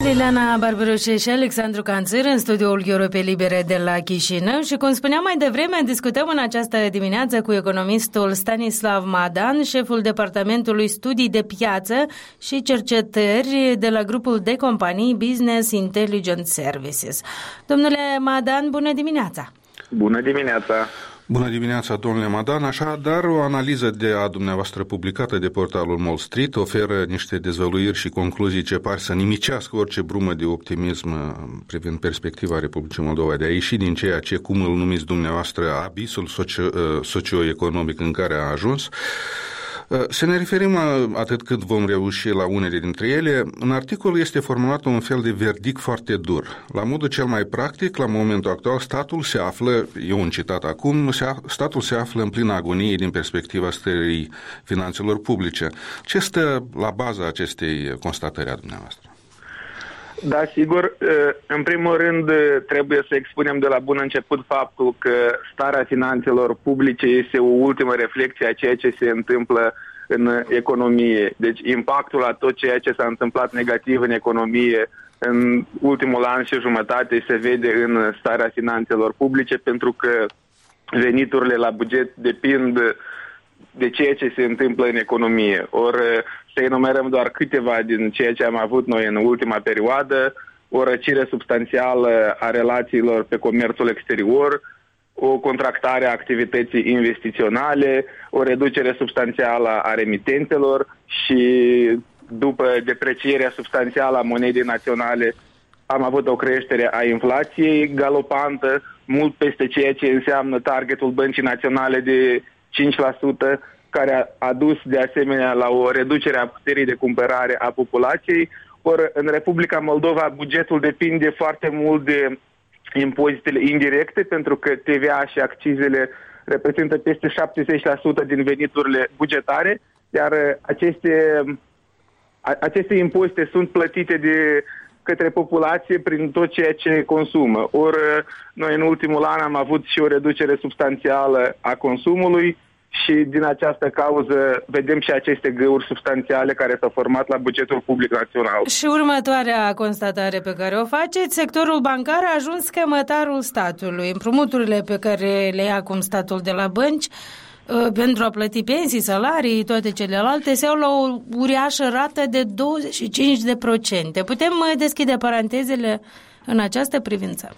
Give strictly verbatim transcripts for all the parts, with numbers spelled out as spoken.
Ileana Barbaroșe și Alexandru Canțir în studioul Europe Libere de la Chișinău și, cum spuneam mai devreme, discutăm în această dimineață cu economistul Stanislav Madan, șeful Departamentului Studii de Piață și Cercetări de la grupul de companii Business Intelligence Services. Domnule Madan, bună dimineața! Bună dimineața! Bună dimineața, domnule Madan. Așadar, o analiză de a dumneavoastră publicată de portalul Wall Street oferă niște dezvăluiri și concluzii ce par să nimicească orice brumă de optimism privind perspectiva Republicii Moldova de a ieși din ceea ce, cum îl numiți dumneavoastră, abisul socio- socioeconomic în care a ajuns. Să ne referim atât cât vom reuși la unele dintre ele. În articol este formulat un fel de verdict foarte dur. La modul cel mai practic, la momentul actual, statul se află, e un citat acum, statul se află în plină agonie din perspectiva stării finanțelor publice. Ce stă la baza acestei constatări a dumneavoastră? Da, sigur. În primul rând, trebuie să expunem de la bun început faptul că starea finanțelor publice este o ultimă reflecție a ceea ce se întâmplă în economie. Deci impactul la tot ceea ce s-a întâmplat negativ în economie în ultimul an și jumătate se vede în starea finanțelor publice, pentru că veniturile la buget depind de ceea ce se întâmplă în economie. Ori să enumerăm doar câteva din ceea ce am avut noi în ultima perioadă: o răcire substanțială a relațiilor pe comerțul exterior, o contractare a activității investiționale, o reducere substanțială a remitentelor și, după deprecierea substanțială a monedei naționale, am avut o creștere a inflației galopantă, mult peste ceea ce înseamnă targetul Băncii Naționale de cinci la sută, care a dus de asemenea la o reducere a puterii de cumpărare a populației. Ori în Republica Moldova bugetul depinde foarte mult de impozitele indirecte, pentru că T V A și accizele reprezintă peste șaptezeci la sută din veniturile bugetare, iar aceste, aceste impozite sunt plătite de către populație prin tot ceea ce consumă. Ori noi în ultimul an am avut și o reducere substanțială a consumului și din această cauză vedem și aceste găuri substanțiale care s-au format la bugetul public național. Și următoarea constatare pe care o faceți: sectorul bancar a ajuns cămătarul statului. Împrumuturile pe care le ia acum statul de la bănci pentru a plăti pensii, salarii, toate celelalte, se iau la o uriașă rată de douăzeci și cinci de procente. Putem deschide parantezele în această privință?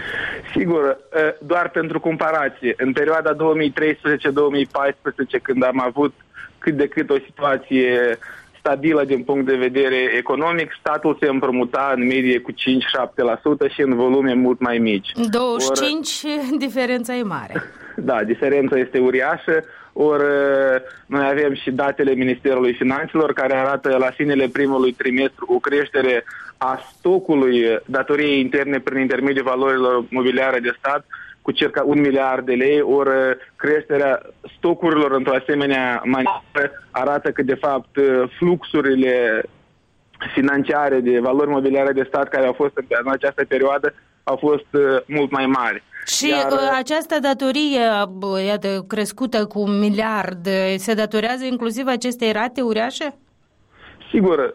Sigur, doar pentru comparație, în perioada două mii treisprezece două mii paisprezece, când am avut cât de cât o situație stabilă din punct de vedere economic, statul se împrumuta în medie cu cinci șapte la sută și în volume mult mai mici. douăzeci și cinci, ori, diferența e mare. Da, diferența este uriașă. Ori noi avem și datele Ministerului Finanțelor care arată la finele primului trimestru o creștere a stocului datoriei interne prin intermediul valorilor mobiliare de stat cu circa un miliard de lei, ori creșterea stocurilor într-o asemenea manieră arată că, de fapt, fluxurile financiare de valori mobiliare de stat care au fost în această perioadă au fost mult mai mari. Și Iar, această datorie, iată, crescută cu un miliard, se datorează inclusiv acestei rate uriașe? Sigur,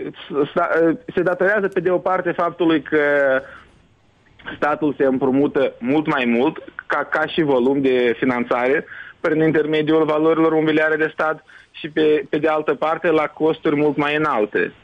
se datorează pe de o parte faptului că statul se împrumută mult mai mult, ca, ca și volum de finanțare, prin intermediul valorilor mobiliare de stat, și pe, pe de altă parte la costuri mult mai înalte.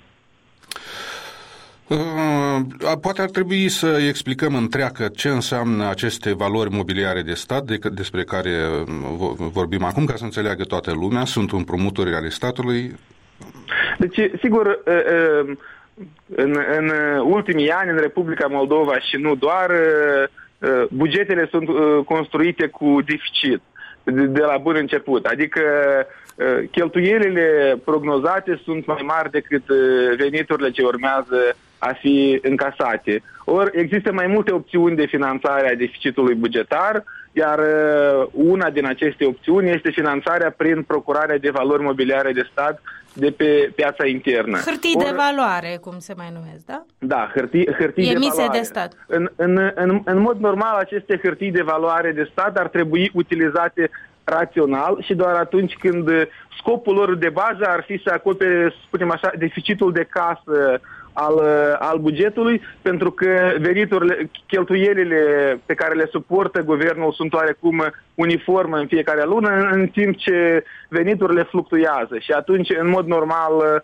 Poate ar trebui să explicăm întreagă ce înseamnă aceste valori mobiliare de stat de, despre care vorbim acum, ca să înțeleagă toată lumea. Sunt împrumuturi ale statului? Deci, sigur, în, în ultimii ani, în Republica Moldova și nu doar, bugetele sunt construite cu deficit de, de la bun început. Adică cheltuielile prognozate sunt mai mari decât veniturile ce urmează a fi încasate. Ori există mai multe opțiuni de finanțare a deficitului bugetar, iar una din aceste opțiuni este finanțarea prin procurarea de valori mobiliare de stat de pe piața internă. Hârtii Or, de valoare, cum se mai numesc, da? Da, hârtii, hârtii de emise valoare. de stat. În, în, în, în mod normal, aceste hârtii de valoare de stat ar trebui utilizate rațional și doar atunci când scopul lor de bază ar fi să acopere, să spunem așa, deficitul de casă al, al bugetului, pentru că veniturile, cheltuielile pe care le suportă guvernul sunt oarecum uniforme în fiecare lună, în timp ce veniturile fluctuează și atunci, în mod normal,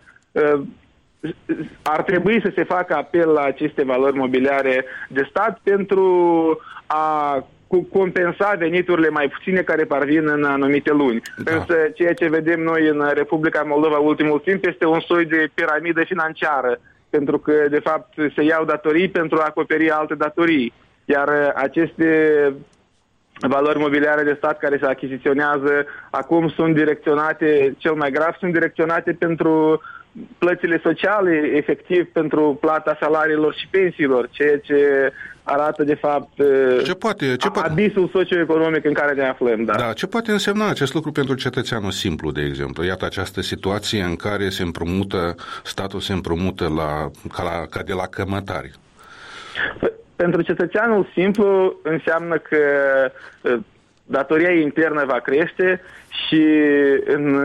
ar trebui să se facă apel la aceste valori mobiliare de stat pentru a compensa veniturile mai puține care parvin în anumite luni. Da. Însă ceea ce vedem noi în Republica Moldova ultimul timp este un soi de piramidă financiară, pentru că de fapt se iau datorii pentru a acoperi alte datorii. Iar aceste valori mobiliare de stat care se achiziționează acum sunt direcționate, cel mai grav, sunt direcționate pentru plățile sociale, efectiv pentru plata salariilor și pensiilor, ceea ce arată de fapt ce poate, ce poate... abisul socioeconomic în care ne aflăm. Da. Da, ce poate însemna acest lucru pentru cetățeanul simplu, de exemplu? Iată această situație în care se împrumută, statul se împrumută la, ca, la, ca de la cămătari. Pentru cetățeanul simplu înseamnă că datoria internă va crește și în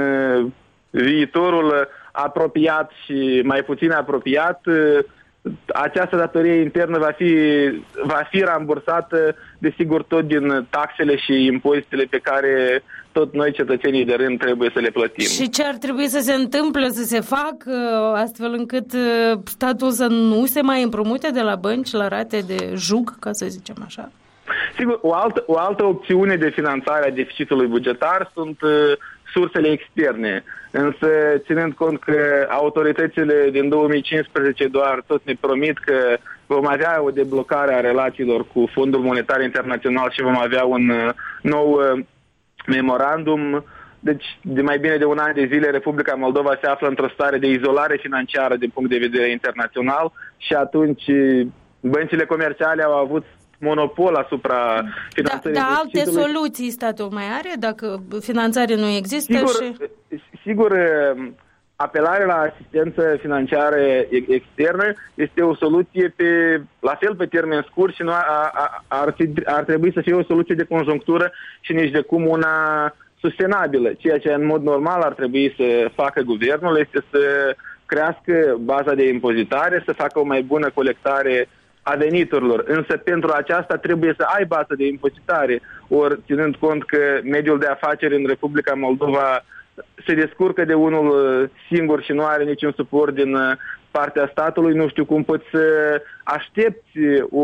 viitorul apropiat și mai puțin apropiat, această datorie internă va fi, va fi rambursată, desigur, tot din taxele și impozitele pe care tot noi, cetățenii de rând, trebuie să le plătim. Și ce ar trebui să se întâmple, să se facă, astfel încât statul să nu se mai împrumute de la bănci la rate de jug, ca să zicem așa? Sigur, o altă, o altă opțiune de finanțare a deficitului bugetar sunt uh, sursele externe. Însă, ținând cont că autoritățile din două mii cincisprezece doar tot ne promit că vom avea o deblocare a relațiilor cu Fondul Monetar Internațional și vom avea un uh, nou uh, memorandum, deci de mai bine de un an de zile Republica Moldova se află într-o stare de izolare financiară din punct de vedere internațional și atunci băncile comerciale au avut monopol asupra finanțării. Da, dar alte soluții statul mai are dacă finanțare nu există? Sigur, și... sigur, apelarea la asistență financiară externă este o soluție pe, la fel pe termen scurt și nu a, a, ar, fi, ar trebui să fie o soluție de conjunctură și nici de cum una sustenabilă. Ceea ce în mod normal ar trebui să facă guvernul este să crească baza de impozitare, să facă o mai bună colectare a veniturilor. Însă pentru aceasta trebuie să ai bază de impozitare. Ori, ținând cont că mediul de afaceri în Republica Moldova se descurcă de unul singur și nu are niciun suport din partea statului, nu știu cum poți să aștepți o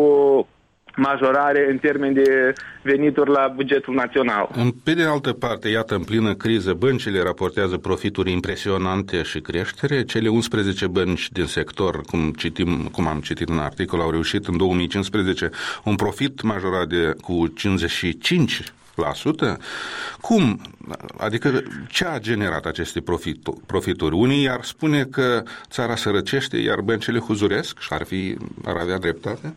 majorare în termeni de venituri la bugetul național. Pe de altă parte, iată, în plină criză, băncile raportează profituri impresionante și creștere. Cele unsprezece bănci din sector, cum citim, cum am citit în articol, au reușit în două mii cincisprezece un profit majorat de cu cincizeci și cinci la sută. Cum? Adică ce a generat aceste profituri? Unii ar spune că țara sărăcește, iar băncile huzuresc și ar fi, ar avea dreptate?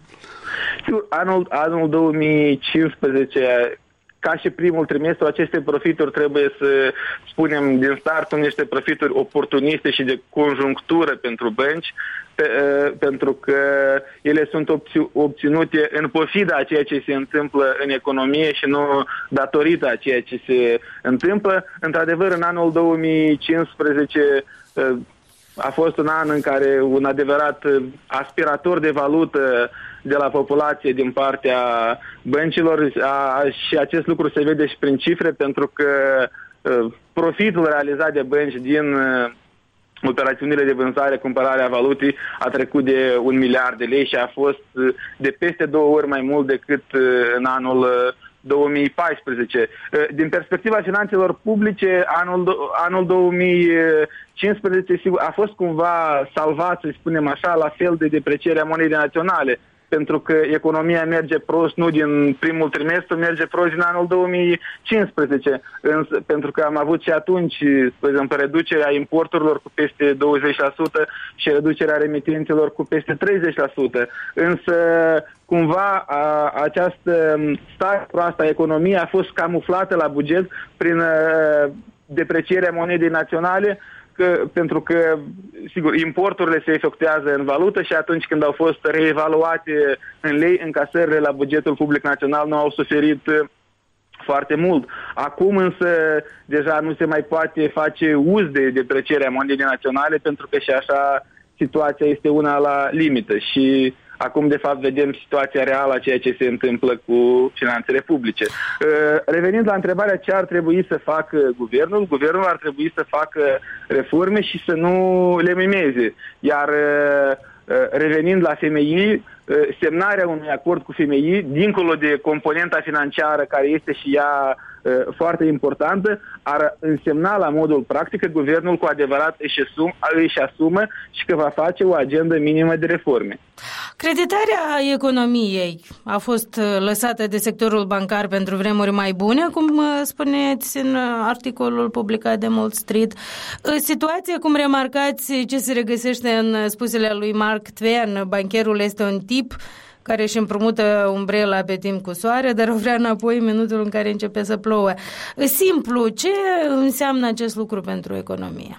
Anul, anul două mii cincisprezece, ca și primul trimestru, aceste profituri trebuie să spunem din start sunt niște profituri oportuniste și de conjunctură pentru bănci, pe, pentru că ele sunt obț- obținute în pofida a ceea ce se întâmplă în economie și nu datorită a ceea ce se întâmplă. Într-adevăr, în anul două mii cincisprezece a fost un an în care un adevărat aspirator de valută de la populație din partea băncilor a, și acest lucru se vede și prin cifre, pentru că uh, profitul realizat de bănci din uh, operațiunile de vânzare, cumpărare a valutei a trecut de un miliard de lei și a fost uh, de peste două ori mai mult decât uh, în anul uh, două mii paisprezece. Din perspectiva finanțelor publice, anul, anul două mii cincisprezece sigur, a fost cumva salvat, să spunem așa, la fel de deprecierea monedei naționale, pentru că economia merge prost nu din primul trimestru, merge prost din anul două mii cincisprezece, însă, pentru că am avut și atunci, spre exemplu, reducerea importurilor cu peste douăzeci la sută și reducerea remitențelor cu peste treizeci la sută. Însă, cumva, a, această stare proastă a economiei a fost camuflată la buget prin a, deprecierea monedei naționale, că, pentru că, sigur, importurile se efectuează în valută și atunci când au fost reevaluate în lei, încasările la bugetul public național nu au suferit foarte mult. Acum însă deja nu se mai poate face uz de deprecierea monedei naționale, pentru că și așa situația este una la limită și acum, de fapt, vedem situația reală a ceea ce se întâmplă cu finanțele publice. Revenind la întrebarea ce ar trebui să facă guvernul, guvernul ar trebui să facă reforme și să nu le mimeze. Iar revenind la F M I, semnarea unui acord cu F M I, dincolo de componenta financiară, care este și ea foarte importantă, ar însemna la modul practic că guvernul cu adevărat își asumă, își asumă și că va face o agendă minimă de reforme. Creditarea economiei a fost lăsată de sectorul bancar pentru vremuri mai bune, cum spuneți în articolul publicat de Wall Street. Situația, cum remarcați, ce se regăsește în spusele lui Mark Twain, bancherul este un tip care își împrumută umbrela pe timp cu soare, dar o vrea înapoi în minutul în care începe să plouă. Simplu, ce înseamnă acest lucru pentru economie?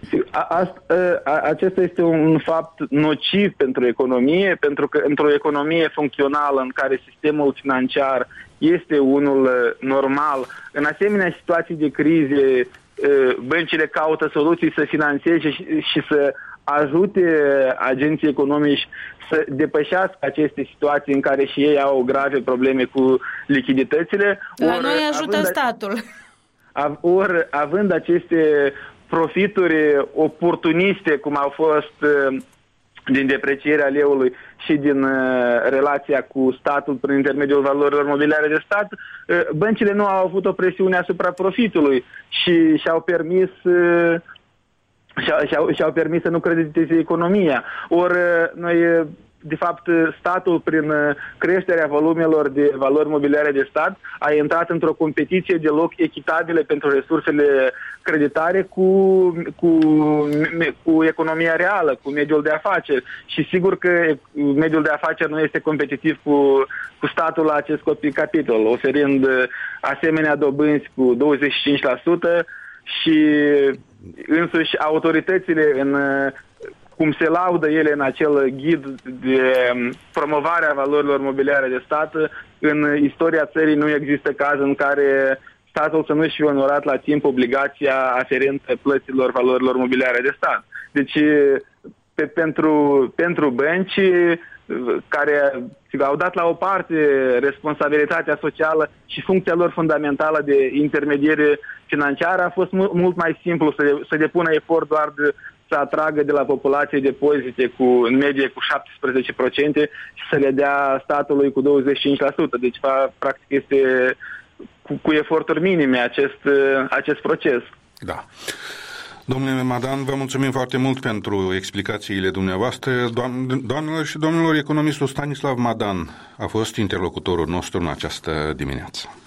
Acesta este un fapt nociv pentru economie, pentru că într-o economie funcțională în care sistemul financiar este unul normal, în asemenea situații de crize, băncile caută soluții să finanțeze și să ajute agenții economici să depășească aceste situații în care și ei au grave probleme cu lichiditățile. La ori, noi ajută având, statul. Ori, având aceste profituri oportuniste, cum au fost din deprecierea leului și din relația cu statul prin intermediul valorilor mobiliare de stat, băncile nu au avut o presiune asupra profitului și și-au permis Și-au, și-au permis să nu crediteze economia. Ori noi, de fapt, statul, prin creșterea volumelor de valori mobiliare de stat, a intrat într-o competiție deloc echitabilă pentru resursele creditare cu, cu, cu economia reală, cu mediul de afaceri. Și sigur că mediul de afaceri nu este competitiv cu, cu statul la acest capitol, oferind asemenea dobânzi cu douăzeci și cinci la sută și însuși autoritățile, în, cum se laudă ele în acel ghid de promovare a valorilor mobiliare de stat, în istoria țării nu există caz în care statul să nu-și fi onorat la timp obligația aferentă plăților valorilor mobiliare de stat. Deci, pe, pentru, pentru bănci care au dat la o parte responsabilitatea socială și funcția lor fundamentală de intermediere financiară, a fost mult, mult mai simplu să, de, să depună efort doar de, să atragă de la populație depozite cu, în medie cu șaptesprezece la sută și să le dea statului cu douăzeci și cinci la sută. Deci, practic, este cu, cu eforturi minime acest, acest proces. Da. Domnule Madan, vă mulțumim foarte mult pentru explicațiile dumneavoastră. Doamnelor și domnilor, economistul Stanislav Madan a fost interlocutorul nostru în această dimineață.